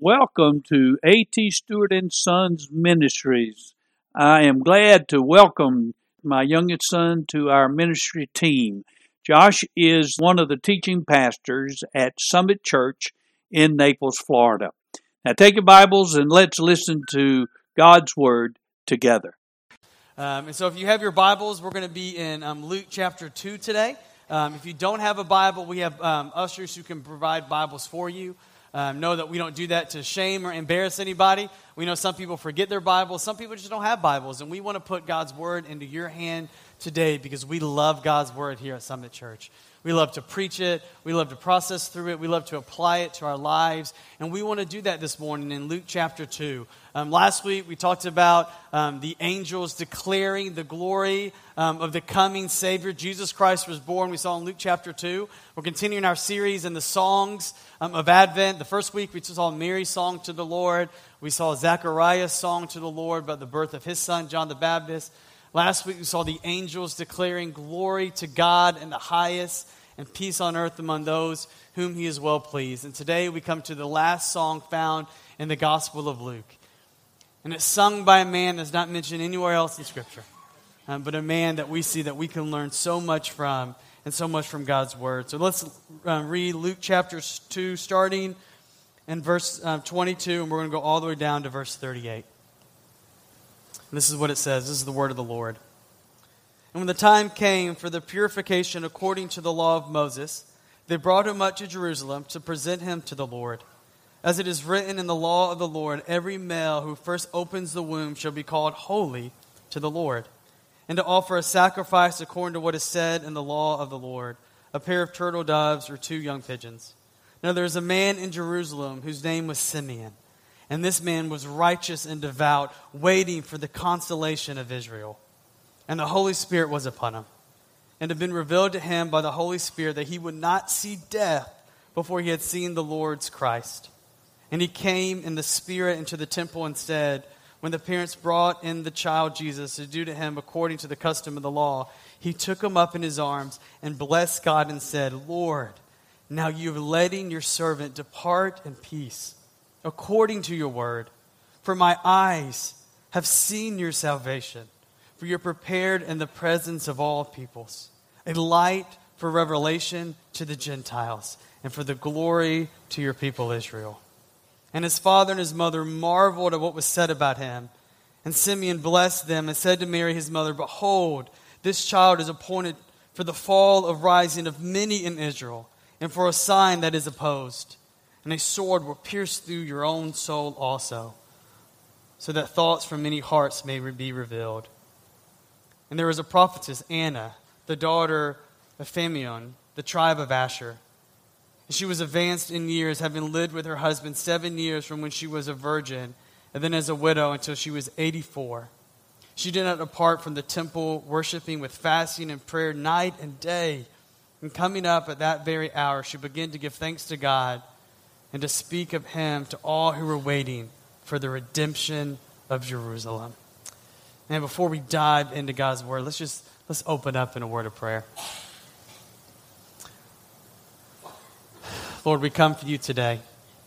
Welcome to A.T. Stewart and Sons Ministries. I am glad to welcome my youngest son to our ministry team. Josh is one of the teaching pastors at Summit Church in Naples, Florida. Now take your Bibles and let's listen to God's Word together. And so if you have your Bibles, we're going to be in Luke chapter 2 today. If you don't have a Bible, we have ushers who can provide Bibles for you. Know that we don't do that to shame or embarrass anybody. We know some people forget their Bibles. Some people just don't have Bibles. And we want to put God's Word into your hand today because we love God's Word here at Summit Church. We love to preach it. We love to process through it. We love to apply it to our lives. And we want to do that this morning in Luke chapter 2. Last week we talked about the angels declaring the glory of the coming Savior. Jesus Christ was born. We saw in Luke chapter 2. We're continuing our series in the songs of Advent. The first week we saw Mary's song to the Lord. We saw Zechariah's song to the Lord about the birth of his son, John the Baptist. Last week we saw the angels declaring glory to God in the highest and peace on earth among those whom he is well pleased. And today we come to the last song found in the Gospel of Luke. And it's sung by a man that's not mentioned anywhere else in Scripture, but a man that we see that we can learn so much from and so much from God's Word. So let's read Luke chapter 2 starting in verse 22, and we're going to go all the way down to verse 38. This is what it says. This is the word of the Lord. And when the time came for the purification according to the law of Moses, they brought him up to Jerusalem to present him to the Lord. As it is written in the law of the Lord, every male who first opens the womb shall be called holy to the Lord. And to offer a sacrifice according to what is said in the law of the Lord, a pair of turtle doves or 2 young pigeons. Now there is a man in Jerusalem whose name was Simeon. And this man was righteous and devout, waiting for the consolation of Israel. And the Holy Spirit was upon him. And it had been revealed to him by the Holy Spirit that he would not see death before he had seen the Lord's Christ. And he came in the Spirit into the temple and said, when the parents brought in the child Jesus to do to him according to the custom of the law, he took him up in his arms and blessed God and said, Lord, now you have letting your servant depart in peace, according to your word. For my eyes have seen your salvation, for you are prepared in the presence of all peoples, a light for revelation to the Gentiles, and for the glory to your people Israel. And his father and his mother marveled at what was said about him. And Simeon blessed them and said to Mary his mother, behold, this child is appointed for the fall of rising of many in Israel, and for a sign that is opposed. And a sword will pierce through your own soul also, so that thoughts from many hearts may be revealed. And there was a prophetess, Anna, the daughter of Phanuel, the tribe of Asher. And she was advanced in years, having lived with her husband 7 years from when she was a virgin, and then as a widow until she was 84. She did not depart from the temple, worshiping with fasting and prayer night and day. And coming up at that very hour, she began to give thanks to God and to speak of him to all who were waiting for the redemption of Jerusalem. And before we dive into God's word, let's open up in a word of prayer. Lord, we come for you today.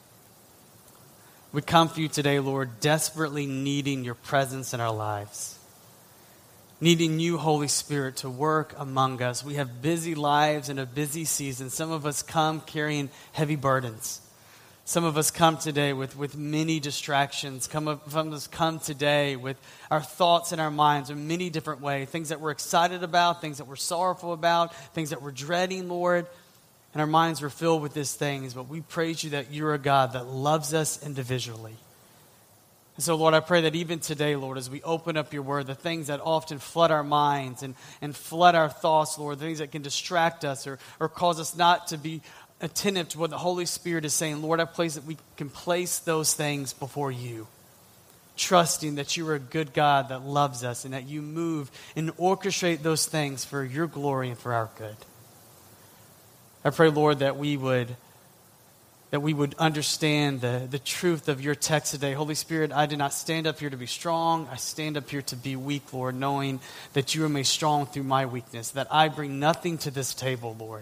We come for you today, Lord, desperately needing your presence in our lives. Needing you, Holy Spirit, to work among us. We have busy lives and a busy season. Some of us come carrying heavy burdens. Some of us come today with many distractions. Some of us come today with our thoughts and our minds in many different ways. Things that we're excited about, things that we're sorrowful about, things that we're dreading, Lord. And our minds are filled with these things. But we praise you that you're a God that loves us individually. And so, Lord, I pray that even today, Lord, as we open up your word, the things that often flood our minds and flood our thoughts, Lord, the things that can distract us or cause us not to be attentive to what the Holy Spirit is saying, Lord, I place that we can place those things before you, trusting that you are a good God that loves us and that you move and orchestrate those things for your glory and for our good. I pray, Lord, that we would understand the truth of your text today. Holy Spirit, I did not stand up here to be strong. I stand up here to be weak, Lord, knowing that you are made strong through my weakness, that I bring nothing to this table, Lord,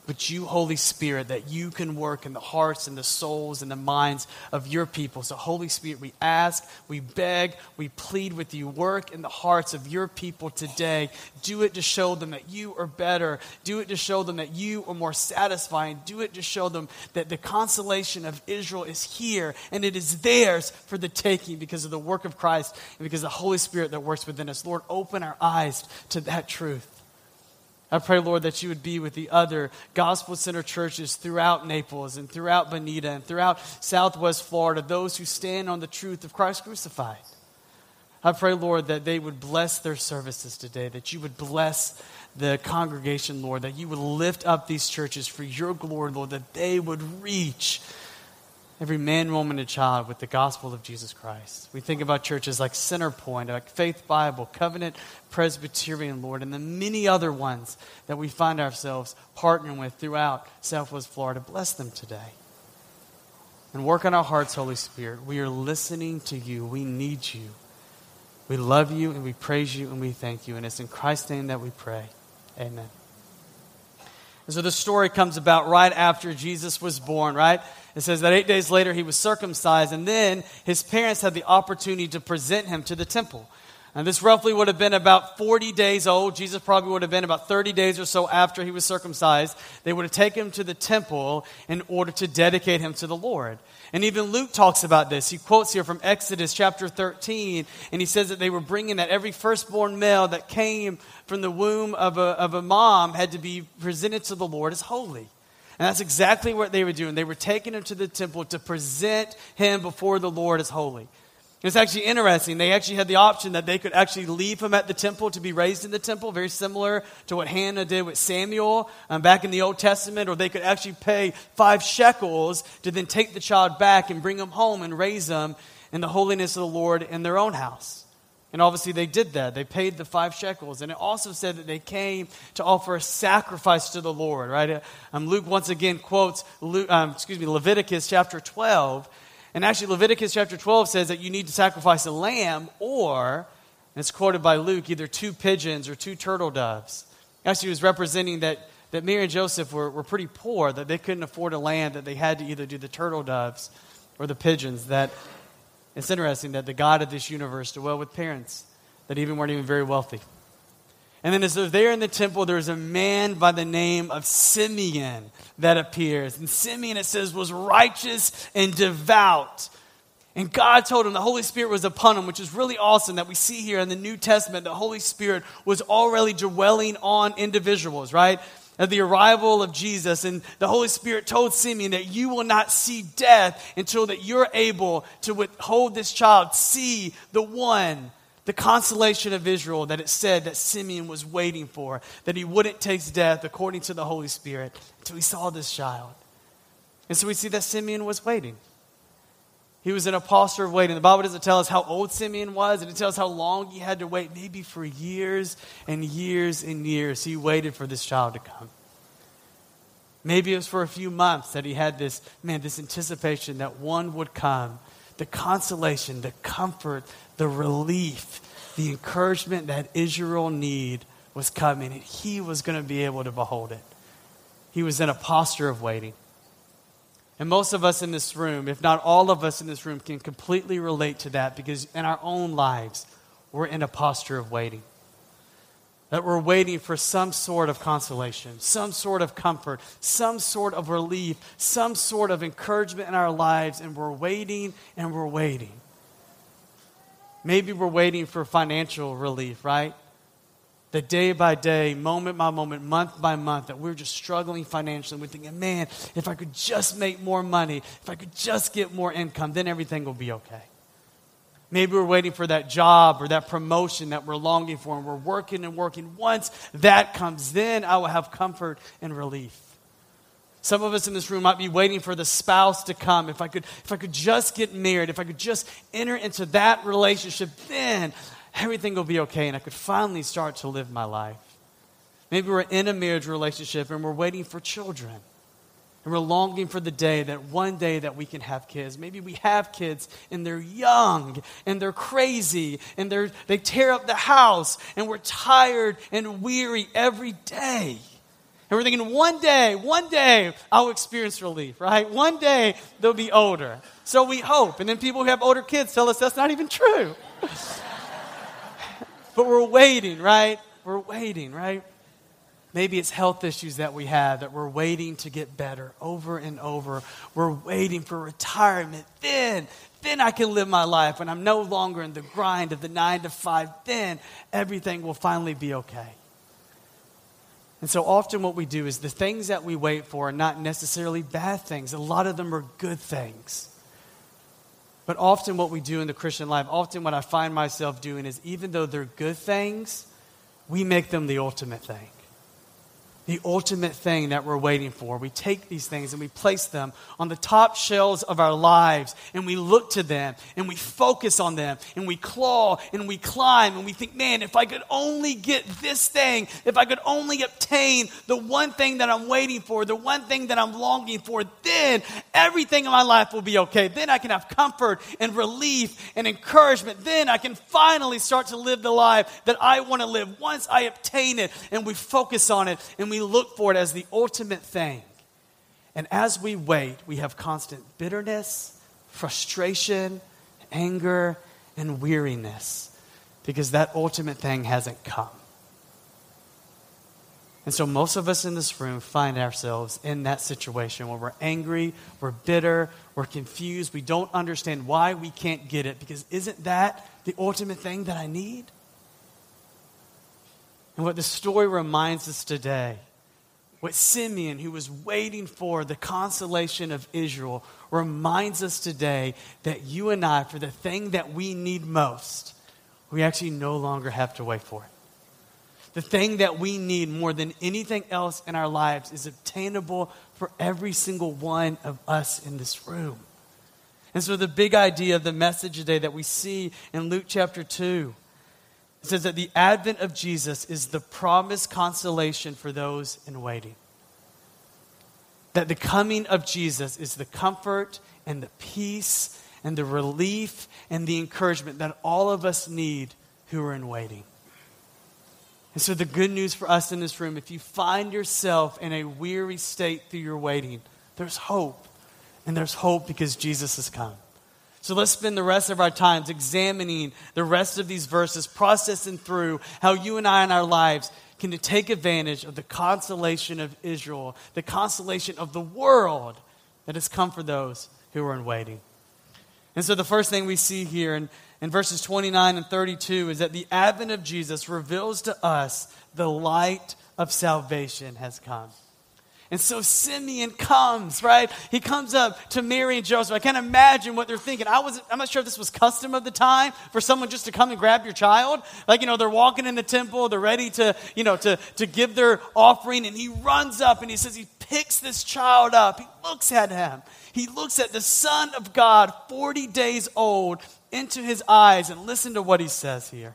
but you, Holy Spirit, that you can work in the hearts and the souls and the minds of your people. So Holy Spirit, we ask, we beg, we plead with you. Work in the hearts of your people today. Do it to show them that you are better. Do it to show them that you are more satisfying. Do it to show them that the consolation of Israel is here and it is theirs for the taking because of the work of Christ and because of the Holy Spirit that works within us. Lord, open our eyes to that truth. I pray, Lord, that you would be with the other gospel-centered churches throughout Naples and throughout Bonita and throughout Southwest Florida, those who stand on the truth of Christ crucified. I pray, Lord, that they would bless their services today, that you would bless the congregation, Lord, that you would lift up these churches for your glory, Lord, that they would reach every man, woman, and child with the gospel of Jesus Christ. We think about churches like Centerpoint, like Faith Bible, Covenant Presbyterian, Lord, and the many other ones that we find ourselves partnering with throughout Southwest Florida. Bless them today. And work on our hearts, Holy Spirit. We are listening to you. We need you. We love you and we praise you and we thank you. And it's in Christ's name that we pray. Amen. And so the story comes about right after Jesus was born, right? It says that 8 days later he was circumcised, and then his parents had the opportunity to present him to the temple. And this roughly would have been about 40 days old. Jesus probably would have been about 30 days or so after he was circumcised. They would have taken him to the temple in order to dedicate him to the Lord. And even Luke talks about this. He quotes here from Exodus chapter 13, and he says that they were bringing that every firstborn male that came from the womb of a mom had to be presented to the Lord as holy. And that's exactly what they were doing. They were taking him to the temple to present him before the Lord as holy. It's actually interesting. They actually had the option that they could actually leave him at the temple to be raised in the temple, very similar to what Hannah did with Samuel back in the Old Testament, or they could actually pay 5 shekels to then take the child back and bring him home and raise him in the holiness of the Lord in their own house. And obviously they did that. They paid the 5 shekels. And it also said that they came to offer a sacrifice to the Lord, right? Luke once again quotes Leviticus chapter 12. And actually Leviticus chapter 12 says that you need to sacrifice a lamb or, and it's quoted by Luke, either 2 pigeons or 2 turtle doves. Actually he was representing that Mary and Joseph were pretty poor, that they couldn't afford a lamb, that they had to either do the turtle doves or the pigeons. That it's interesting that the God of this universe dwelled with parents that even weren't even very wealthy. And then as they're there in the temple, there's a man by the name of Simeon that appears. And Simeon, it says, was righteous and devout. And God told him the Holy Spirit was upon him, which is really awesome that we see here in the New Testament. The Holy Spirit was already dwelling on individuals, right? At the arrival of Jesus, and the Holy Spirit told Simeon that you will not see death until that you're able to withhold this child, see the one, the consolation of Israel that it said that Simeon was waiting for, that he wouldn't taste death according to the Holy Spirit until he saw this child. And so we see that Simeon was waiting. He was in a posture of waiting. The Bible doesn't tell us how old Simeon was, and it tells us how long he had to wait. Maybe for years and years and years he waited for this child to come. Maybe it was for a few months that he had this anticipation that one would come. The consolation, the comfort, the relief, the encouragement that Israel needed was coming, and he was going to be able to behold it. He was in a posture of waiting. And most of us in this room, if not all of us in this room, can completely relate to that because in our own lives, we're in a posture of waiting. That we're waiting for some sort of consolation, some sort of comfort, some sort of relief, some sort of encouragement in our lives, and we're waiting and we're waiting. Maybe we're waiting for financial relief, right? That day by day, moment by moment, month by month, that we're just struggling financially. We're thinking, man, if I could just make more money, if I could just get more income, then everything will be okay. Maybe we're waiting for that job or that promotion that we're longing for, and we're working and working. Once that comes, then I will have comfort and relief. Some of us in this room might be waiting for the spouse to come. If I could just get married, if I could just enter into that relationship, then everything will be okay and I could finally start to live my life. Maybe we're in a marriage relationship and we're waiting for children. And we're longing for the day that one day that we can have kids. Maybe we have kids and they're young and they're crazy and they tear up the house and we're tired and weary every day. And we're thinking, one day, I'll experience relief, right? One day, they'll be older. So we hope. And then people who have older kids tell us that's not even true. But we're waiting, right? We're waiting, right? Maybe it's health issues that we have that we're waiting to get better over and over. We're waiting for retirement. Then I can live my life when I'm no longer in the grind of the 9 to 5. Then everything will finally be okay. And so often what we do is the things that we wait for are not necessarily bad things. A lot of them are good things. But often what we do in the Christian life, often what I find myself doing is even though they're good things, we make them the ultimate thing. The ultimate thing that we're waiting for. We take these things and we place them on the top shelves of our lives and we look to them and we focus on them and we claw and we climb and we think, man, if I could only get this thing, if I could only obtain the one thing that I'm waiting for, the one thing that I'm longing for, then everything in my life will be okay. Then I can have comfort and relief and encouragement. Then I can finally start to live the life that I want to live. Once I obtain it and we focus on it and we look for it as the ultimate thing. And as we wait, we have constant bitterness, frustration, anger, and weariness because that ultimate thing hasn't come. And so most of us in this room find ourselves in that situation where we're angry, we're bitter, we're confused, we don't understand why we can't get it because isn't that the ultimate thing that I need? And what the story reminds us today, what Simeon, who was waiting for the consolation of Israel, reminds us today that you and I, for the thing that we need most, we actually no longer have to wait for it. The thing that we need more than anything else in our lives is obtainable for every single one of us in this room. And so the big idea of the message today that we see in Luke chapter 2, it says that the advent of Jesus is the promised consolation for those in waiting. That the coming of Jesus is the comfort and the peace and the relief and the encouragement that all of us need who are in waiting. And so the good news for us in this room, if you find yourself in a weary state through your waiting, there's hope. And there's hope because Jesus has come. So let's spend the rest of our times examining the rest of these verses, processing through how you and I in our lives can take advantage of the consolation of Israel, the consolation of the world that has come for those who are in waiting. And so the first thing we see here in verses 29 and 32 is that the advent of Jesus reveals to us the light of salvation has come. And so Simeon comes, right? He comes up to Mary and Joseph. I can't imagine what they're thinking. I'm not sure if this was custom of the time for someone just to come and grab your child. Like, they're walking in the temple. They're ready to give their offering. And he runs up and he says he picks this child up. He looks at him. He looks at the Son of God, 40 days old, into his eyes. And listen to what he says here.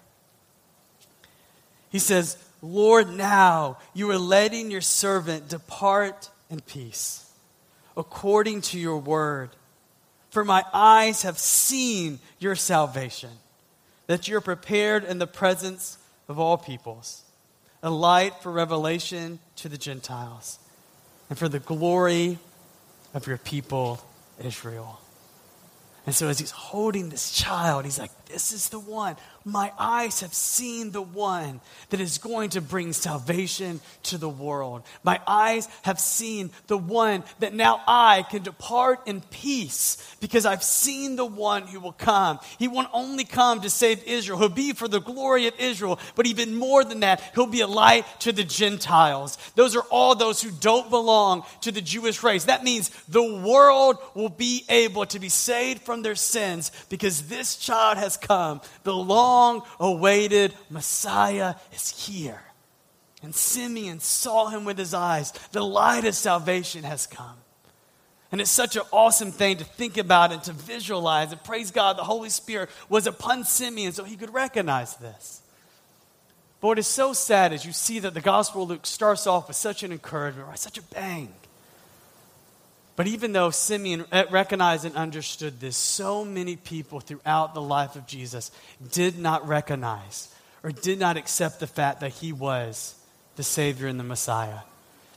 He says, Lord, now you are letting your servant depart in peace, according to your word. For my eyes have seen your salvation, that you're prepared in the presence of all peoples, a light for revelation to the Gentiles, and for the glory of your people, Israel. And so as he's holding this child, he's like, this is the one. My eyes have seen the one that is going to bring salvation to the world. My eyes have seen the one that now I can depart in peace because I've seen the one who will come. He won't only come to save Israel. He'll be for the glory of Israel. But even more than that, he'll be a light to the Gentiles. Those are all those who don't belong to the Jewish race. That means the world will be able to be saved from their sins because this child has come. The long-awaited Messiah is here. And Simeon saw him with his eyes. The light of salvation has come. And it's such an awesome thing to think about and to visualize. And praise God, the Holy Spirit was upon Simeon so he could recognize this. But what is so sad is you see that the Gospel of Luke starts off with such an encouragement, right? Such a bang. But even though Simeon recognized and understood this, so many people throughout the life of Jesus did not recognize or did not accept the fact that he was the Savior and the Messiah.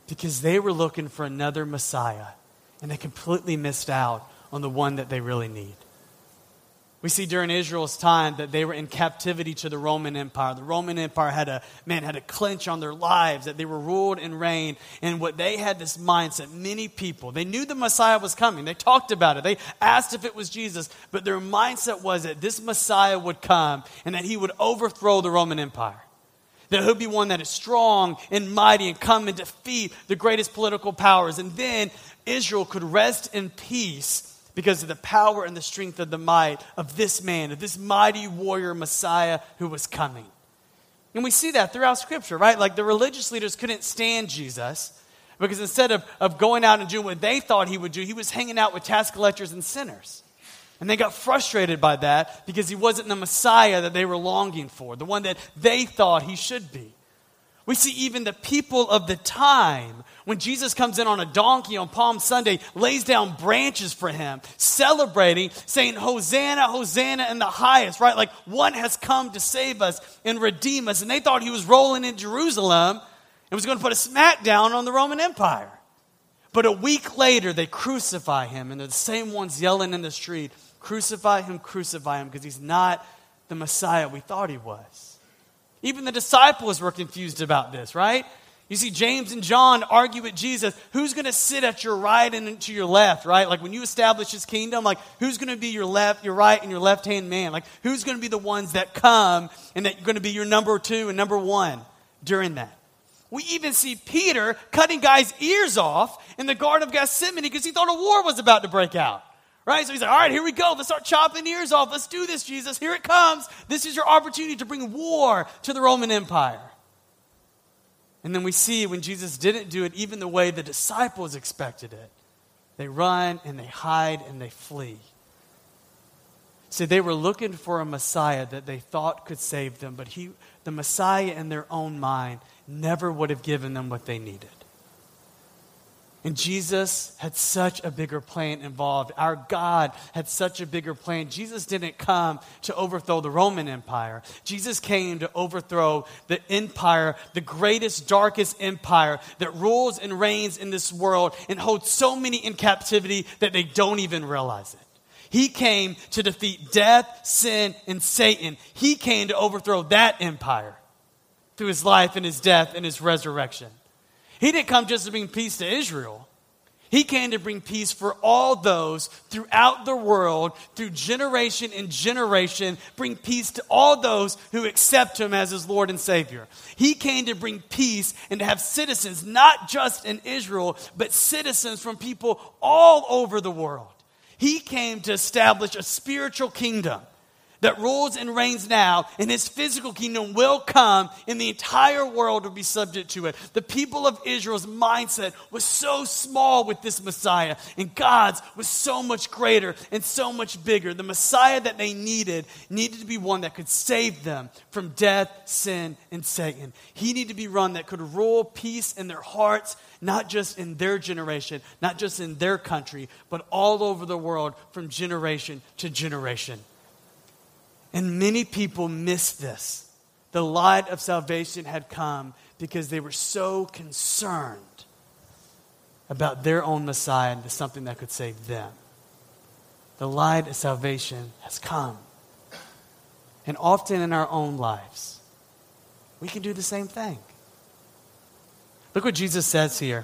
Because they were looking for another Messiah, and they completely missed out on the one that they really need. We see during Israel's time that they were in captivity to the Roman Empire. The Roman Empire had a clinch on their lives, that they were ruled and reigned. And what they had this mindset, many people, they knew the Messiah was coming. They talked about it. They asked if it was Jesus. But their mindset was that this Messiah would come and that he would overthrow the Roman Empire. That he'll be one that is strong and mighty and come and defeat the greatest political powers. And then Israel could rest in peace because of the power and the strength of the might of this man, of this mighty warrior Messiah who was coming. And we see that throughout Scripture, right? Like the religious leaders couldn't stand Jesus because instead of going out and doing what they thought he would do, he was hanging out with tax collectors and sinners. And they got frustrated by that because he wasn't the Messiah that they were longing for, the one that they thought he should be. We see even the people of the time, when Jesus comes in on a donkey on Palm Sunday, lays down branches for him, celebrating, saying, Hosanna, Hosanna in the highest, right? Like one has come to save us and redeem us. And they thought he was rolling in Jerusalem and was going to put a smackdown on the Roman Empire. But a week later, they crucify him, and they're the same ones yelling in the street, crucify him, because he's not the Messiah we thought he was. Even the disciples were confused about this, right? You see James and John argue with Jesus, who's going to sit at your right and to your left, right? Like when you establish his kingdom, like who's going to be your left, your right, and your left-hand man? Like who's going to be the ones that come and that are going to be your number 2 and number 1 during that? We even see Peter cutting guys' ears off in the Garden of Gethsemane because he thought a war was about to break out. Right? So he's like, all right, here we go. Let's start chopping ears off. Let's do this, Jesus. Here it comes. This is your opportunity to bring war to the Roman Empire. And then we see when Jesus didn't do it even the way the disciples expected it. They run and they hide and they flee. See, they were looking for a Messiah that they thought could save them, but the Messiah in their own mind never would have given them what they needed. And Jesus had such a bigger plan involved. Our God had such a bigger plan. Jesus didn't come to overthrow the Roman Empire. Jesus came to overthrow the empire, the greatest, darkest empire that rules and reigns in this world and holds so many in captivity that they don't even realize it. He came to defeat death, sin, and Satan. He came to overthrow that empire through his life and his death and his resurrection. He didn't come just to bring peace to Israel. He came to bring peace for all those throughout the world, through generation and generation, bring peace to all those who accept him as his Lord and Savior. He came to bring peace and to have citizens, not just in Israel, but citizens from people all over the world. He came to establish a spiritual kingdom that rules and reigns now, and his physical kingdom will come, and the entire world will be subject to it. The people of Israel's mindset was so small with this Messiah, and God's was so much greater and so much bigger. The Messiah that they needed to be one that could save them from death, sin, and Satan. He needed to be one that could rule peace in their hearts, not just in their generation, not just in their country, but all over the world from generation to generation. And many people missed this. The light of salvation had come because they were so concerned about their own Messiah and something that could save them. The light of salvation has come. And often in our own lives, we can do the same thing. Look what Jesus says here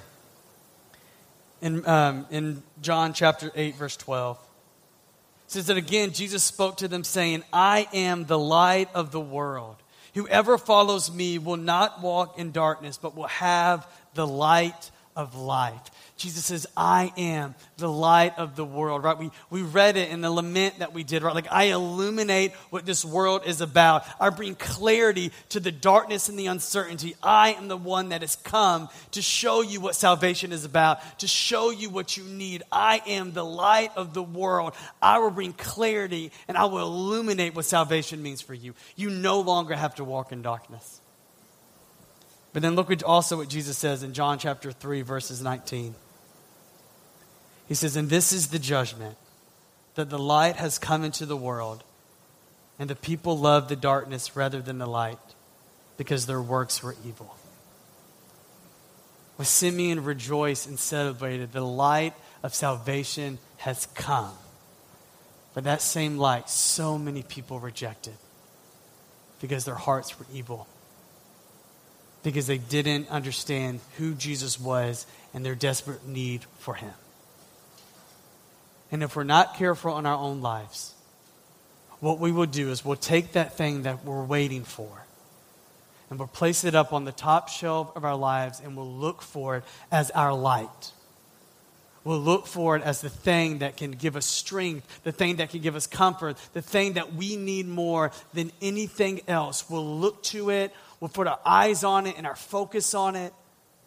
in John chapter 8, verse 12. It says that again, Jesus spoke to them saying, I am the light of the world. Whoever follows me will not walk in darkness, but will have the light of life. Jesus says, I am the light of the world, right? We read it in the lament that we did, right? Like, I illuminate what this world is about. I bring clarity to the darkness and the uncertainty. I am the one that has come to show you what salvation is about, to show you what you need. I am the light of the world. I will bring clarity and I will illuminate what salvation means for you. You no longer have to walk in darkness. But then look also what Jesus says in John chapter 3, verses 19. He says, and this is the judgment, that the light has come into the world, and the people love the darkness rather than the light, because their works were evil. With Simeon rejoiced and celebrated, the light of salvation has come. But that same light, so many people rejected because their hearts were evil. Because they didn't understand who Jesus was and their desperate need for him. And if we're not careful in our own lives, what we will do is we'll take that thing that we're waiting for and we'll place it up on the top shelf of our lives and we'll look for it as our light. We'll look for it as the thing that can give us strength, the thing that can give us comfort, the thing that we need more than anything else. We'll look to it, we'll put our eyes on it and our focus on it.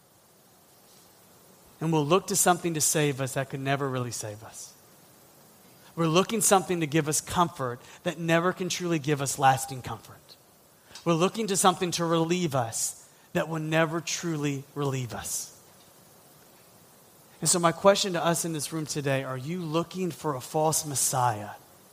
And we'll look to something to save us that could never really save us. We're looking something to give us comfort that never can truly give us lasting comfort. We're looking to something to relieve us that will never truly relieve us. And so my question to us in this room today, are you looking for a false Messiah?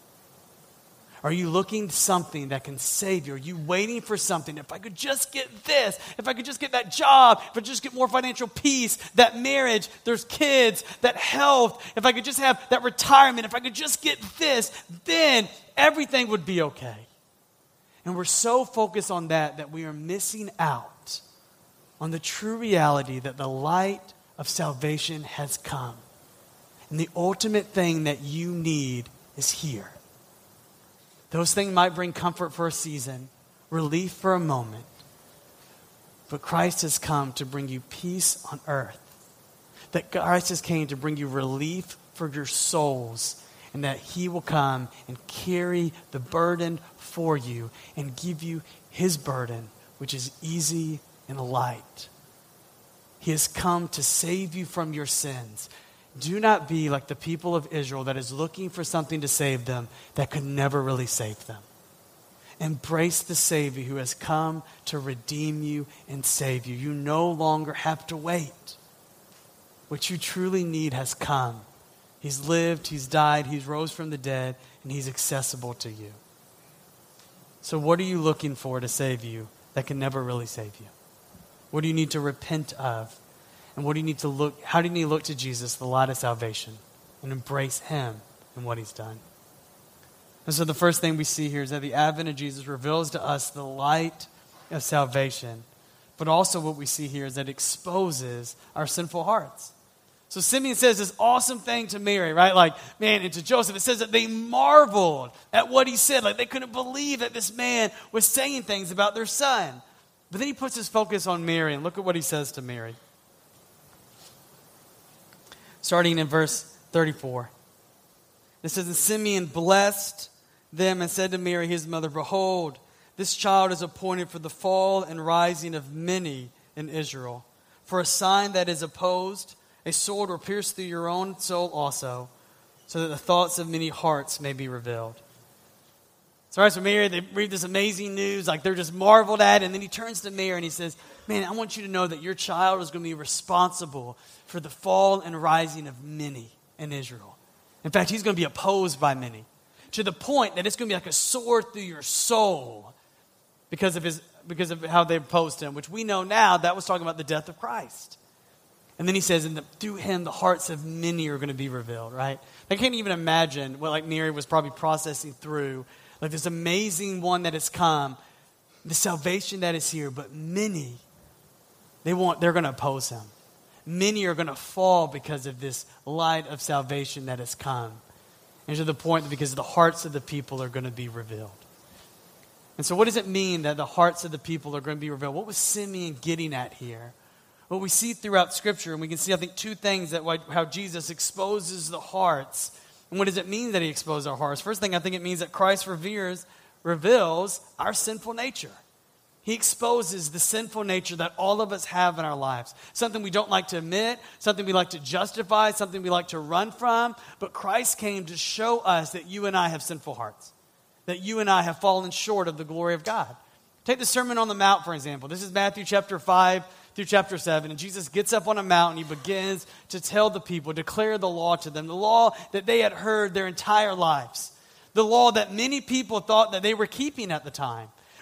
Are you looking for something that can save you? Are you waiting for something? If I could just get this, if I could just get that job, if I could just get more financial peace, that marriage, there's kids, that health, if I could just have that retirement, if I could just get this, then everything would be okay. And we're so focused on that we are missing out on the true reality that the light of salvation has come. And the ultimate thing that you need is here. Those things might bring comfort for a season, relief for a moment, but Christ has come to bring you peace on earth. That Christ has came to bring you relief for your souls, and that he will come and carry the burden for you and give you his burden, which is easy and light. He has come to save you from your sins. Do not be like the people of Israel that is looking for something to save them that could never really save them. Embrace the Savior who has come to redeem you and save you. You no longer have to wait. What you truly need has come. He's lived, he's died, he's rose from the dead, and he's accessible to you. So what are you looking for to save you that can never really save you? What do you need to repent of? And what do you need to look, how do you need to look to Jesus, the light of salvation, and embrace him and what he's done? And so the first thing we see here is that the advent of Jesus reveals to us the light of salvation. But also what we see here is that it exposes our sinful hearts. So Simeon says this awesome thing to Mary, right? Like, man, and to Joseph. It says that they marveled at what he said. Like, they couldn't believe that this man was saying things about their son. But then he puts his focus on Mary, and look at what he says to Mary. Starting in verse 34. It says, and Simeon blessed them and said to Mary, his mother, behold, this child is appointed for the fall and rising of many in Israel. For a sign that is opposed, a sword will pierce through your own soul also, so that the thoughts of many hearts may be revealed. So, all right, so Mary, they read this amazing news, like they're just marveled at it, and then he turns to Mary and he says, man, I want you to know that your child is going to be responsible for the fall and rising of many in Israel. In fact, he's going to be opposed by many, to the point that it's going to be like a sword through your soul because of how they opposed him, which we know now that was talking about the death of Christ. And then he says, and through him, the hearts of many are going to be revealed, right? I can't even imagine what like Mary was probably processing through, like this amazing one that has come, the salvation that is here, but many, they're going to oppose him. Many are going to fall because of this light of salvation that has come. And to the point that because the hearts of the people are going to be revealed. And so what does it mean that the hearts of the people are going to be revealed? What was Simeon getting at here? What we see throughout Scripture, and we can see, I think, two things that how Jesus exposes the hearts. And what does it mean that he exposes our hearts? First thing, I think it means that Christ reveals our sinful nature. He exposes the sinful nature that all of us have in our lives. Something we don't like to admit, something we like to justify, something we like to run from. But Christ came to show us that you and I have sinful hearts. That you and I have fallen short of the glory of God. Take the Sermon on the Mount, for example. This is Matthew chapter 5 through chapter 7. And Jesus gets up on a mountain. He begins to tell the people, declare the law to them. The law that they had heard their entire lives. The law that many people thought that they were keeping at the time.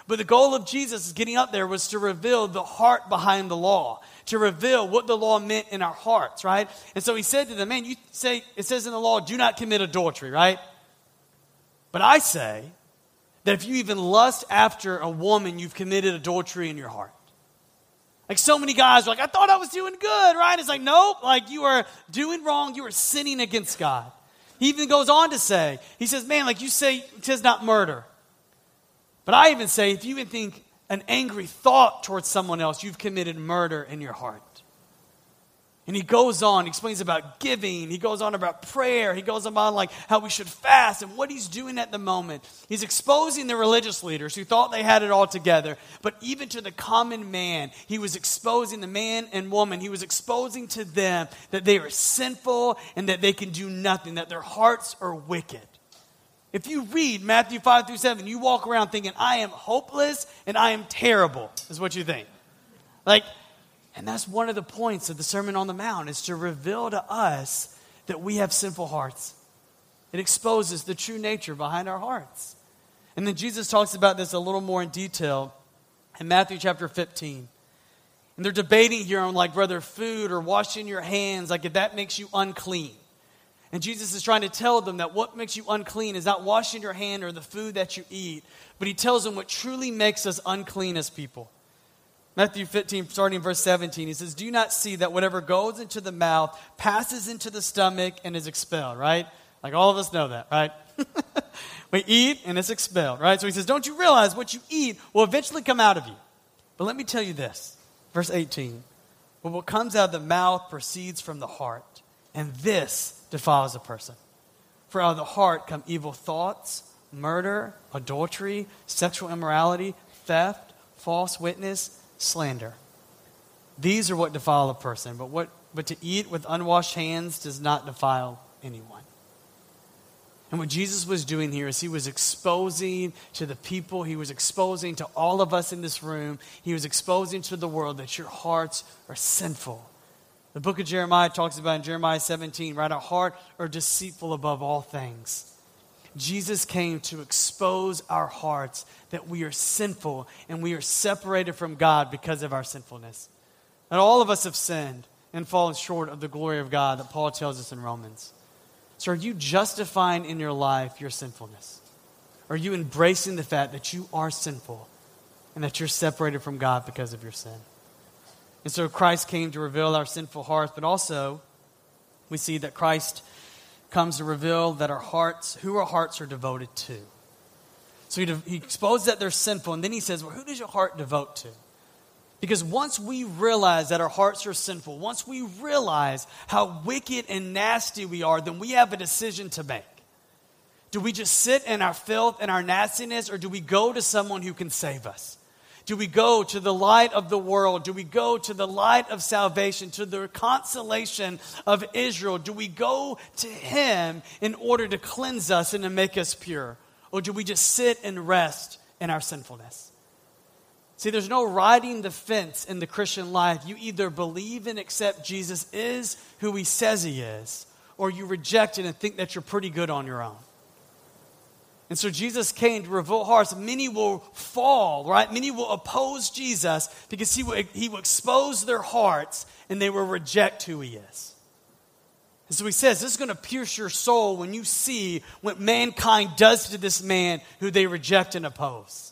But the goal of Jesus getting up there was to reveal the heart behind the law, to reveal what the law meant in our hearts, right? And so he said to them, man, you say, it says in the law, do not commit adultery, right? But I say that if you even lust after a woman, you've committed adultery in your heart. Like so many guys are like, I thought I was doing good, right? It's like, nope, like you are doing wrong. You are sinning against God. He even goes on to say, he says, man, like you say, it says not murder. But I even say, if you even think an angry thought towards someone else, you've committed murder in your heart. And he goes on, he explains about giving. He goes on about prayer. He goes on like how we should fast and what he's doing at the moment. He's exposing the religious leaders who thought they had it all together. But even to the common man, he was exposing the man and woman. He was exposing to them that they are sinful and that they can do nothing, that their hearts are wicked. If you read Matthew 5 through 7, you walk around thinking, I am hopeless and I am terrible, is what you think. And that's one of the points of the Sermon on the Mount, is to reveal to us that we have sinful hearts. It exposes the true nature behind our hearts. And then Jesus talks about this a little more in detail in Matthew chapter 15. And they're debating here on like whether food or washing your hands, like if that makes you unclean. And Jesus is trying to tell them that what makes you unclean is not washing your hand or the food that you eat, but he tells them what truly makes us unclean as people. Matthew 15, starting in verse 17, he says, do you not see that whatever goes into the mouth passes into the stomach and is expelled, right? Like all of us know that, right? We eat and it's expelled, right? So he says, don't you realize what you eat will eventually come out of you? But let me tell you this, verse 18, but what comes out of the mouth proceeds from the heart, and this defiles a person. For out of the heart come evil thoughts, murder, adultery, sexual immorality, theft, false witness, slander. These are what defile a person, but to eat with unwashed hands does not defile anyone. And what Jesus was doing here is he was exposing to the people, he was exposing to all of us in this room, he was exposing to the world that your hearts are sinful. The book of Jeremiah talks about in Jeremiah 17, right? Our heart are deceitful above all things. Jesus came to expose our hearts that we are sinful and we are separated from God because of our sinfulness. And all of us have sinned and fallen short of the glory of God that Paul tells us in Romans. So are you justifying in your life your sinfulness? Are you embracing the fact that you are sinful and that you're separated from God because of your sin? And so Christ came to reveal our sinful hearts, but also we see that Christ comes to reveal that our hearts are devoted to. So he exposes that they're sinful, and then he says, well, who does your heart devote to? Because once we realize that our hearts are sinful, once we realize how wicked and nasty we are, then we have a decision to make. Do we just sit in our filth and our nastiness, or do we go to someone who can save us? Do we go to the light of the world? Do we go to the light of salvation, to the consolation of Israel? Do we go to him in order to cleanse us and to make us pure? Or do we just sit and rest in our sinfulness? See, there's no riding the fence in the Christian life. You either believe and accept Jesus is who he says he is, or you reject it and think that you're pretty good on your own. And so Jesus came to reveal hearts. Many will fall, right? Many will oppose Jesus because he will expose their hearts and they will reject who he is. And so he says, this is going to pierce your soul when you see what mankind does to this man who they reject and oppose.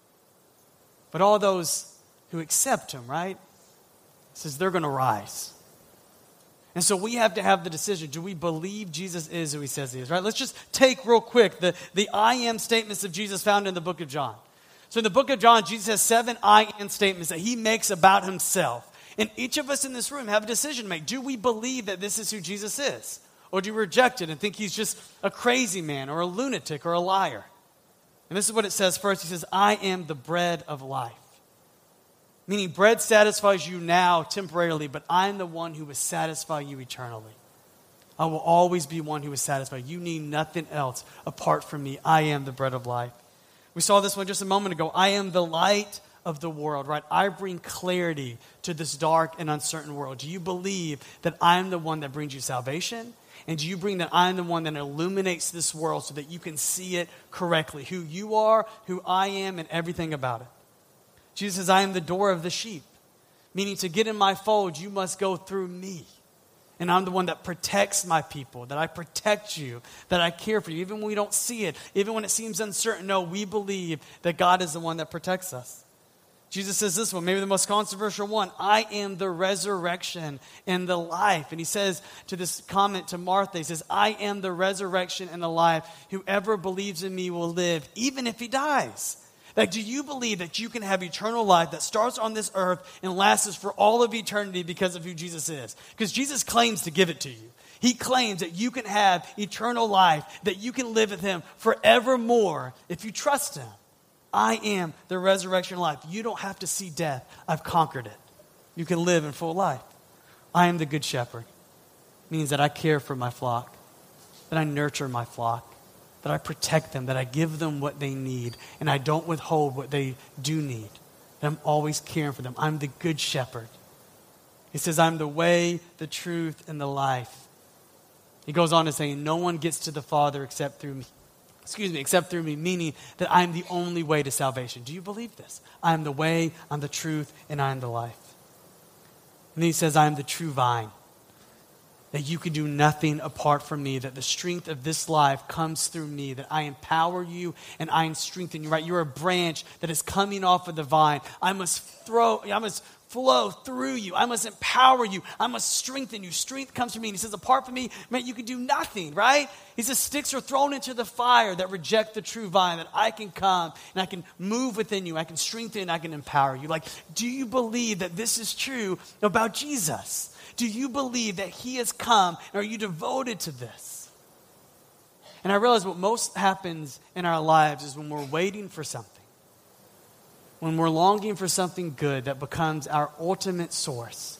But all those who accept him, right? He says they're going to rise. And so we have to have the decision. Do we believe Jesus is who he says he is, right? Let's just take real quick the I am statements of Jesus found in the book of John. So in the book of John, Jesus has 7 I am statements that he makes about himself. And each of us in this room have a decision to make. Do we believe that this is who Jesus is? Or do we reject it and think he's just a crazy man or a lunatic or a liar? And this is what it says first. He says, I am the bread of life. Meaning bread satisfies you now temporarily, but I am the one who will satisfy you eternally. I will always be one who will satisfy you. You need nothing else apart from me. I am the bread of life. We saw this one just a moment ago. I am the light of the world, right? I bring clarity to this dark and uncertain world. Do you believe that I am the one that brings you salvation And do you bring that I'm the one that illuminates this world so that you can see it correctly? Who you are, who I am, and everything about it. Jesus says, I am the door of the sheep. Meaning to get in my fold, you must go through me. And I'm the one that protects my people, that I protect you, that I care for you. Even when we don't see it, even when it seems uncertain, no, we believe that God is the one that protects us. Jesus says this one, maybe the most controversial one, I am the resurrection and the life. And he says to this comment to Martha, he says, I am the resurrection and the life. Whoever believes in me will live, even if he dies. Like, do you believe that you can have eternal life that starts on this earth and lasts for all of eternity because of who Jesus is? Because Jesus claims to give it to you. He claims that you can have eternal life, that you can live with him forevermore if you trust him. I am the resurrection life. You don't have to see death. I've conquered it. You can live in full life. I am the good shepherd. It means that I care for my flock, that I nurture my flock, that I protect them, that I give them what they need, and I don't withhold what they do need. That I'm always caring for them. I'm the good shepherd. He says, I'm the way, the truth, and the life. He goes on to say, no one gets to the Father except through me. Except through me, meaning that I'm the only way to salvation. Do you believe this? I am the way, I'm the truth, and I am the life. And then he says, I am the true vine. That you can do nothing apart from me, that the strength of this life comes through me, that I empower you and I strengthen you, right? You're a branch that is coming off of the vine. I must flow through you. I must empower you. I must strengthen you. Strength comes from me. And he says, apart from me, man, you can do nothing, right? He says, sticks are thrown into the fire that reject the true vine, that I can come and I can move within you. I can strengthen, I can empower you. Like, do you believe that this is true about Jesus? Do you believe that he has come? And are you devoted to this? And I realize what most happens in our lives is when we're waiting for something. When we're longing for something good that becomes our ultimate source.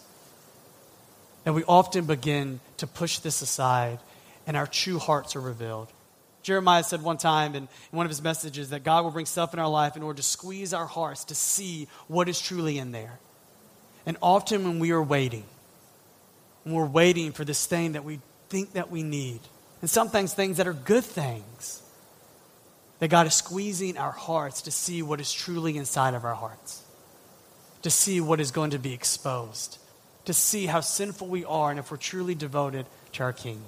And we often begin to push this aside and our true hearts are revealed. Jeremiah said one time in one of his messages that God will bring stuff in our life in order to squeeze our hearts to see what is truly in there. And often when we are waiting, when we're waiting for this thing that we think that we need, and sometimes things that are good things, that God is squeezing our hearts to see what is truly inside of our hearts, to see what is going to be exposed, to see how sinful we are and if we're truly devoted to our King.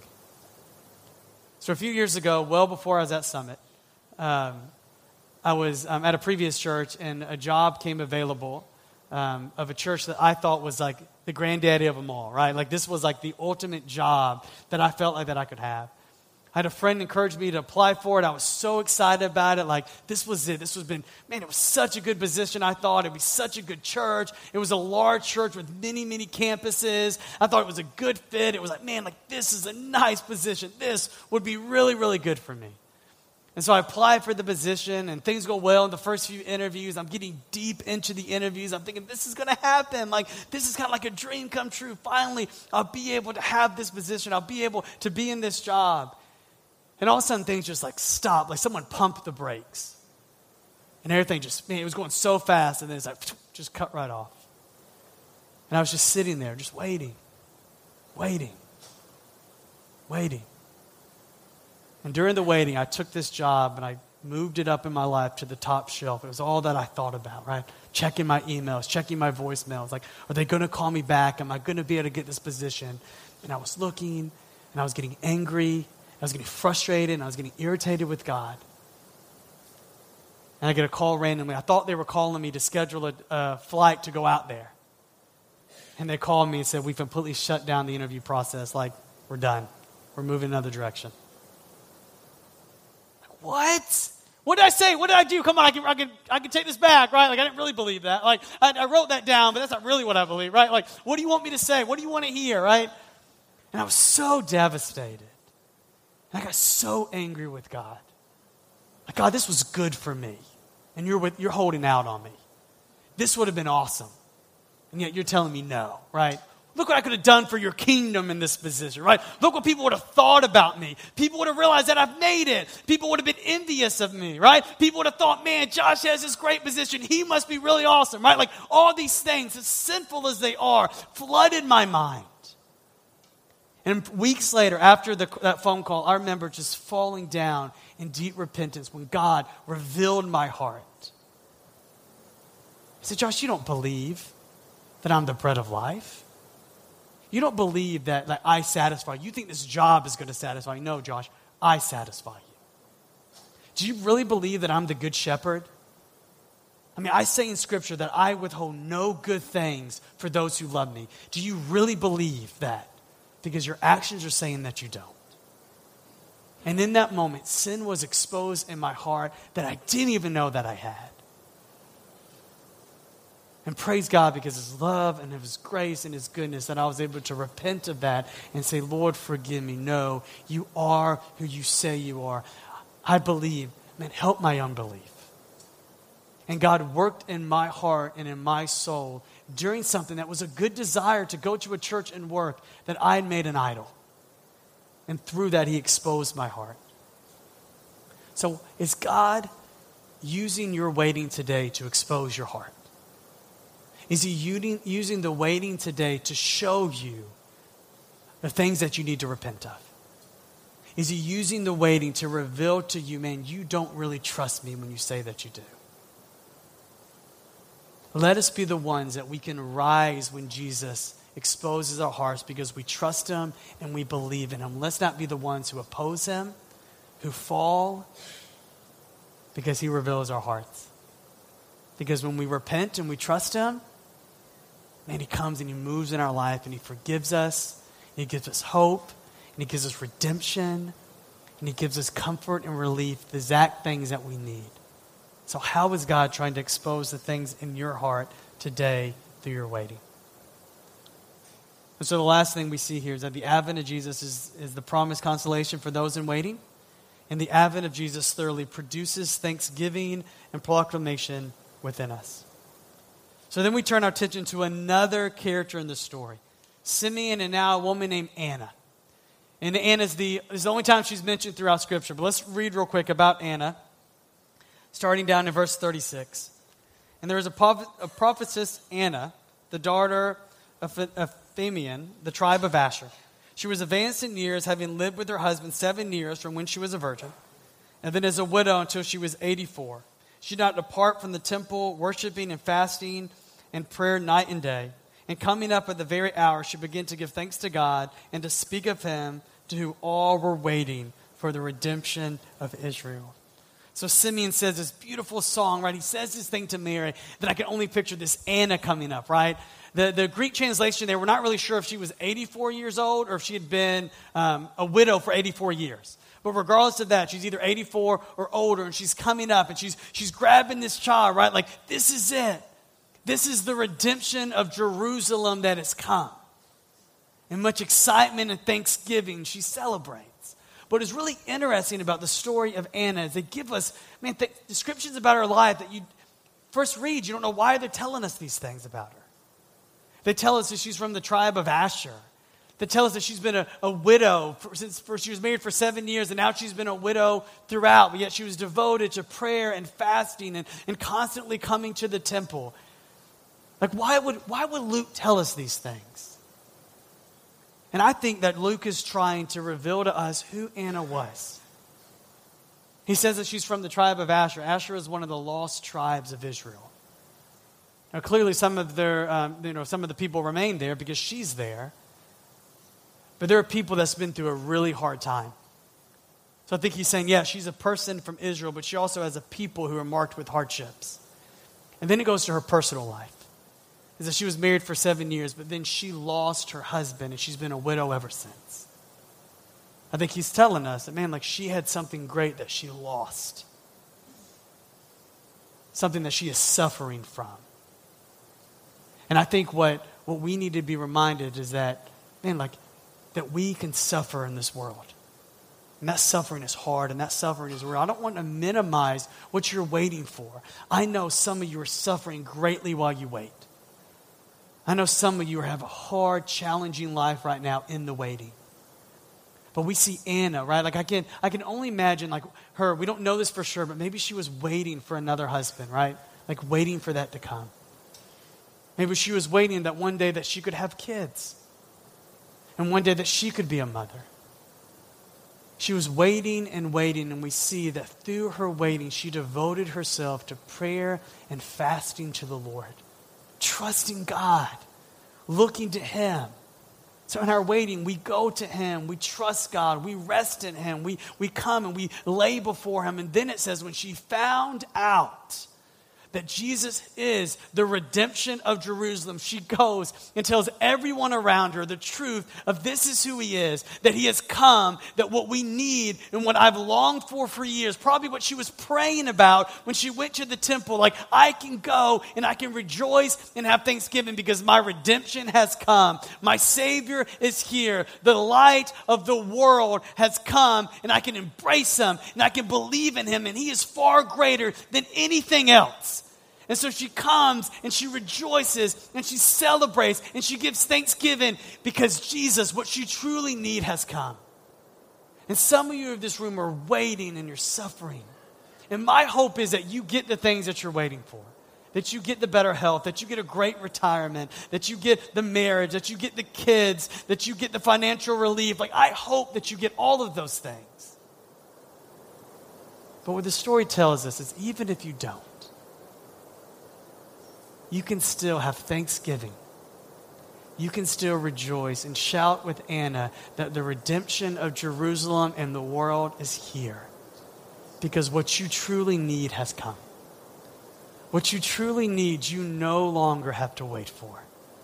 So a few years ago, well before I was at Summit, I was at a previous church and a job came available of a church that I thought was like the granddaddy of them all, right? Like this was like the ultimate job that I felt like that I could have. I had a friend encourage me to apply for it. I was so excited about it. Like this was it. It was such a good position. I thought it'd be such a good church. It was a large church with many, many campuses. I thought it was a good fit. It was like, man, like this is a nice position. This would be really, really good for me. And so I applied for the position, and things go well in the first few interviews. I'm getting deep into the interviews. I'm thinking, this is going to happen. Like, this is kind of like a dream come true. Finally, I'll be able to have this position. I'll be able to be in this job. And all of a sudden, things just like stop. Like someone pumped the brakes. And everything just, man, it was going so fast, and then it's like, just cut right off. And I was just sitting there, just waiting. And during the waiting, I took this job and I moved it up in my life to the top shelf. It was all that I thought about, right? Checking my emails, checking my voicemails. Like, are they going to call me back? Am I going to be able to get this position? And I was looking, and I was getting angry. I was getting frustrated, and I was getting irritated with God. And I get a call randomly. I thought they were calling me to schedule a flight to go out there. And they called me and said, we've completely shut down the interview process. Like, we're done. We're moving another direction. What? What did I say? What did I do? Come on, I can take this back, right? Like, I didn't really believe that. Like, I wrote that down, but that's not really what I believe, right? Like, what do you want me to say? What do you want to hear, right? And I was so devastated. And I got so angry with God. Like, God, this was good for me. And you're holding out on me. This would have been awesome. And yet you're telling me no, right? Look what I could have done for your kingdom in this position, right? Look what people would have thought about me. People would have realized that I've made it. People would have been envious of me, right? People would have thought, man, Josh has this great position. He must be really awesome, right? Like all these things, as sinful as they are, flooded my mind. And weeks later, after that phone call, I remember just falling down in deep repentance when God revealed my heart. I said, Josh, you don't believe that I'm the bread of life? You don't believe that I satisfy you. You think this job is going to satisfy you. No, Josh, I satisfy you. Do you really believe that I'm the good shepherd? I mean, I say in Scripture that I withhold no good things for those who love me. Do you really believe that? Because your actions are saying that you don't. And in that moment, sin was exposed in my heart that I didn't even know that I had. And praise God because His love and His grace and His goodness that I was able to repent of that and say, Lord, forgive me. No, you are who you say you are. I believe. Man, help my unbelief. And God worked in my heart and in my soul during something that was a good desire to go to a church and work that I had made an idol. And through that, He exposed my heart. So is God using your waiting today to expose your heart? Is He using the waiting today to show you the things that you need to repent of? Is He using the waiting to reveal to you, man, you don't really trust me when you say that you do? Let us be the ones that we can rise when Jesus exposes our hearts because we trust Him and we believe in Him. Let's not be the ones who oppose Him, who fall, because He reveals our hearts. Because when we repent and we trust Him, man, He comes and He moves in our life and He forgives us, and He gives us hope, and He gives us redemption, and He gives us comfort and relief, the exact things that we need. So how is God trying to expose the things in your heart today through your waiting? And so the last thing we see here is that the advent of Jesus is the promised consolation for those in waiting. And the advent of Jesus thoroughly produces thanksgiving and proclamation within us. So then we turn our attention to another character in the story. Simeon and now a woman named Anna. And Anna is the only time she's mentioned throughout Scripture. But let's read real quick about Anna, starting down in verse 36. And there was a prophetess, Anna, the daughter of Phanuel, the tribe of Asher. She was advanced in years, having lived with her husband 7 years from when she was a virgin, and then as a widow until she was 84. She did not depart from the temple, worshiping and fasting and prayer night and day. And coming up at the very hour, she began to give thanks to God and to speak of Him to whom all were waiting for the redemption of Israel. So Simeon says this beautiful song, right? He says this thing to Mary that I can only picture this Anna coming up, right? The Greek translation there, we're not really sure if she was 84 years old or if she had been a widow for 84 years. But regardless of that, she's either 84 or older, and she's coming up, and she's grabbing this child, right? Like, this is it. This is the redemption of Jerusalem that has come. In much excitement and thanksgiving, she celebrates. What is really interesting about the story of Anna is they give us, descriptions about her life that you first read. You don't know why they're telling us these things about her. They tell us that she's from the tribe of Asher. They tell us that she's been a widow since she was married for 7 years, and now she's been a widow throughout. But yet she was devoted to prayer and fasting and constantly coming to the temple. Like, why would Luke tell us these things? And I think that Luke is trying to reveal to us who Anna was. He says that she's from the tribe of Asher. Asher is one of the lost tribes of Israel. Now, clearly, some of the people remain there because she's there. But there are people that's been through a really hard time. So I think he's saying, yeah, she's a person from Israel, but she also has a people who are marked with hardships. And then it goes to her personal life. Is that she was married for 7 years, but then she lost her husband, and she's been a widow ever since. I think he's telling us that, she had something great that she lost. Something that she is suffering from. And I think what we need to be reminded is that, that we can suffer in this world. And that suffering is hard, and that suffering is real. I don't want to minimize what you're waiting for. I know some of you are suffering greatly while you wait. I know some of you have a hard, challenging life right now in the waiting. But we see Anna, right? I can only imagine her. We don't know this for sure, but maybe she was waiting for another husband, right? Waiting for that to come. Maybe she was waiting that one day that she could have kids. And one day that she could be a mother. She was waiting, and we see that through her waiting, she devoted herself to prayer and fasting to the Lord, trusting God, looking to Him. So in our waiting, we go to Him, we trust God, we rest in Him, we come and we lay before Him. And then it says when she found out that Jesus is the redemption of Jerusalem, she goes and tells everyone around her the truth of this is who He is, that He has come, that what we need and what I've longed for years, probably what she was praying about when she went to the temple, like I can go and I can rejoice and have thanksgiving because my redemption has come. My Savior is here. The light of the world has come and I can embrace Him and I can believe in Him and He is far greater than anything else. And so she comes and she rejoices and she celebrates and she gives thanksgiving because Jesus, what you truly need, has come. And some of you in this room are waiting and you're suffering. And my hope is that you get the things that you're waiting for. That you get the better health, that you get a great retirement, that you get the marriage, that you get the kids, that you get the financial relief. Like, I hope that you get all of those things. But what the story tells us is even if you don't, you can still have thanksgiving. You can still rejoice and shout with Anna that the redemption of Jerusalem and the world is here. Because what you truly need has come. What you truly need, you no longer have to wait for.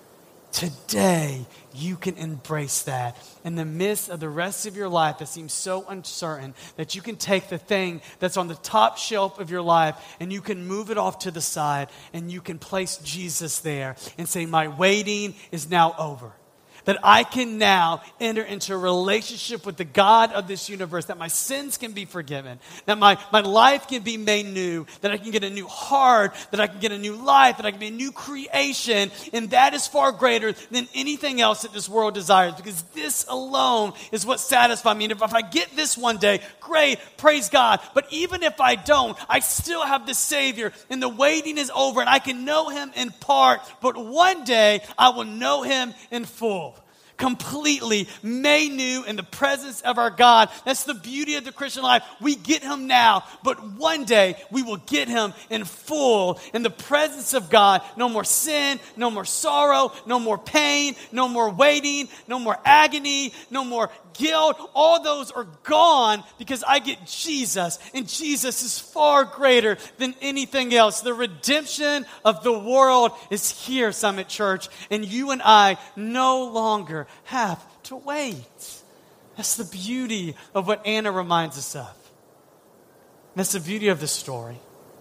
Today, you can embrace that in the midst of the rest of your life that seems so uncertain, that you can take the thing that's on the top shelf of your life and you can move it off to the side and you can place Jesus there and say, my waiting is now over. That I can now enter into a relationship with the God of this universe, that my sins can be forgiven, that my life can be made new, that I can get a new heart, that I can get a new life, that I can be a new creation, and that is far greater than anything else that this world desires, because this alone is what satisfies me. And if I get this one day, great, praise God. But even if I don't, I still have the Savior, and the waiting is over, and I can know Him in part, but one day I will know Him in full. Completely made new in the presence of our God. That's the beauty of the Christian life. We get Him now, but one day we will get Him in full in the presence of God. No more sin, no more sorrow, no more pain, no more waiting, no more agony, no more guilt. All those are gone because I get Jesus, and Jesus is far greater than anything else. The redemption of the world is here, Summit Church, and you and I no longer have to wait. That's the beauty of what Anna reminds us of. That's the beauty of the story.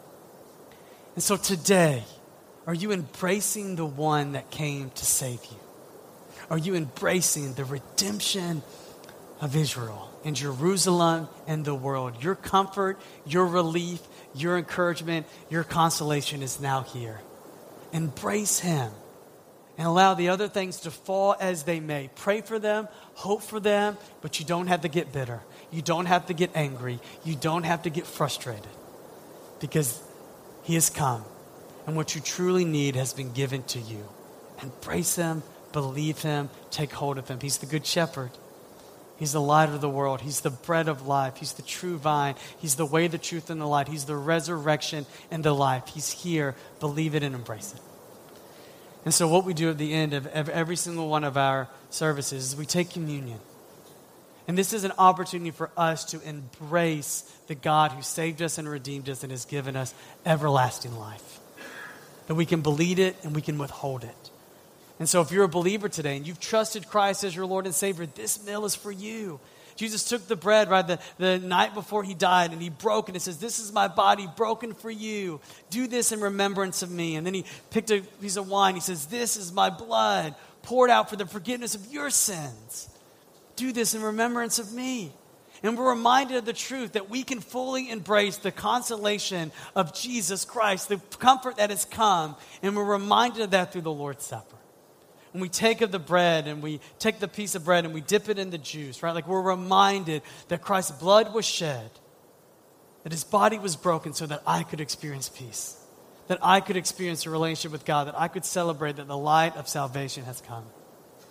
And so today, are you embracing the one that came to save you? Are you embracing the redemption of Israel and Jerusalem and the world? Your comfort, your relief, your encouragement, your consolation is now here. Embrace Him and allow the other things to fall as they may. Pray for them, hope for them, but you don't have to get bitter. You don't have to get angry. You don't have to get frustrated, because He has come, and what you truly need has been given to you. Embrace Him, believe Him, take hold of Him. He's the Good Shepherd. He's the light of the world. He's the bread of life. He's the true vine. He's the way, the truth, and the light. He's the resurrection and the life. He's here. Believe it and embrace it. And so what we do at the end of every single one of our services is we take communion. And this is an opportunity for us to embrace the God who saved us and redeemed us and has given us everlasting life. That we can believe it and we can withhold it. And so if you're a believer today and you've trusted Christ as your Lord and Savior, this meal is for you. Jesus took the bread, right, the night before He died, and He broke it. It says, this is my body broken for you. Do this in remembrance of me. And then He picked a piece of wine. He says, this is my blood poured out for the forgiveness of your sins. Do this in remembrance of me. And we're reminded of the truth that we can fully embrace the consolation of Jesus Christ, the comfort that has come. And we're reminded of that through the Lord's Supper. When we take of the bread and we take the piece of bread and we dip it in the juice, right? Like, we're reminded that Christ's blood was shed, that His body was broken so that I could experience peace, that I could experience a relationship with God, that I could celebrate that the light of salvation has come.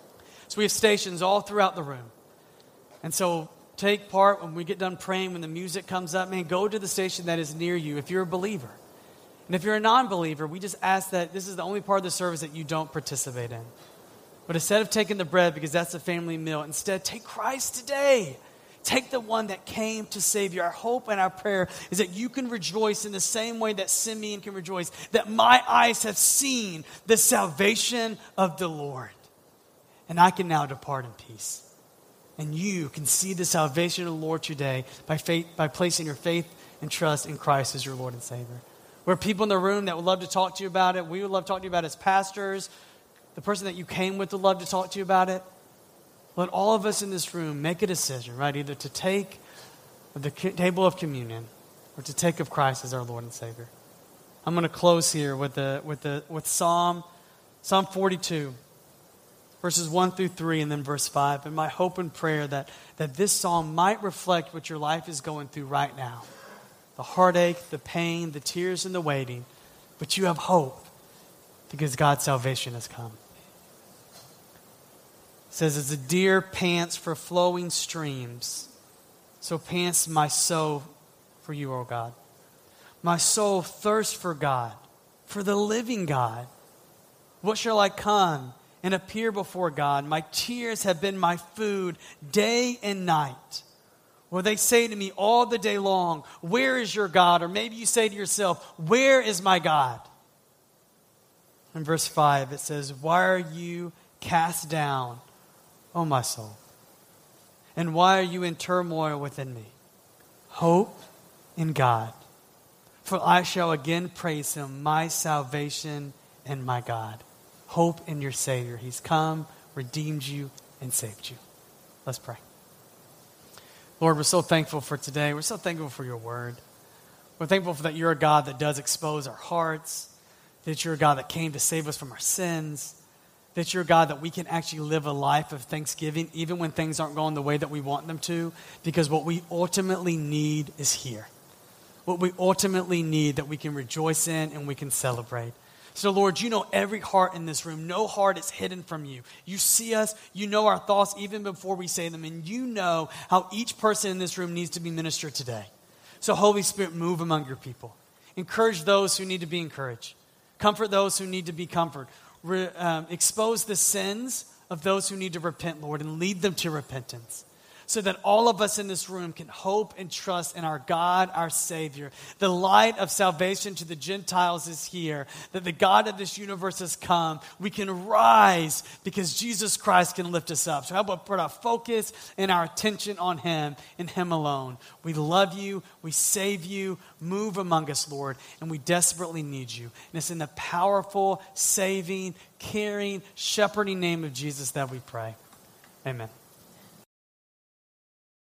So we have stations all throughout the room. And so take part when we get done praying, when the music comes up, man, go to the station that is near you if you're a believer. And if you're a non-believer, we just ask that this is the only part of the service that you don't participate in. But instead of taking the bread, because that's a family meal, instead take Christ today. Take the one that came to save you. Our hope and our prayer is that you can rejoice in the same way that Simeon can rejoice, that my eyes have seen the salvation of the Lord. And I can now depart in peace. And you can see the salvation of the Lord today by placing your faith and trust in Christ as your Lord and Savior. We're people in the room that would love to talk to you about it. We would love to talk to you about it as pastors. The person that you came with would love to talk to you about it. Let all of us in this room make a decision, right? Either to take the table of communion or to take of Christ as our Lord and Savior. I'm going to close here with Psalm 42, verses 1 through 3, and then verse 5. And my hope and prayer that this psalm might reflect what your life is going through right now. The heartache, the pain, the tears, and the waiting. But you have hope because God's salvation has come. It says, as a deer pants for flowing streams, so pants my soul for you, O God. My soul thirsts for God, for the living God. What shall I come and appear before God? My tears have been my food day and night. Well, they say to me all the day long, where is your God? Or maybe you say to yourself, where is my God? In verse 5, it says, why are you cast down, O my soul? And why are you in turmoil within me? Hope in God, for I shall again praise him, my salvation and my God. Hope in your Savior. He's come, redeemed you, and saved you. Let's pray. Lord, we're so thankful for today. We're so thankful for your word. We're thankful that you're a God that does expose our hearts, that you're a God that came to save us from our sins, that you're a God that we can actually live a life of thanksgiving even when things aren't going the way that we want them to, because what we ultimately need is here. What we ultimately need that we can rejoice in and we can celebrate. So, Lord, you know every heart in this room. No heart is hidden from you. You see us. You know our thoughts even before we say them. And you know how each person in this room needs to be ministered today. So, Holy Spirit, move among your people. Encourage those who need to be encouraged. Comfort those who need to be comforted. Expose the sins of those who need to repent, Lord, and lead them to repentance. So that all of us in this room can hope and trust in our God, our Savior. The light of salvation to the Gentiles is here. That the God of this universe has come. We can rise because Jesus Christ can lift us up. So how about put our focus and our attention on him and him alone. We love you. We save you. Move among us, Lord. And we desperately need you. And it's in the powerful, saving, caring, shepherding name of Jesus that we pray. Amen.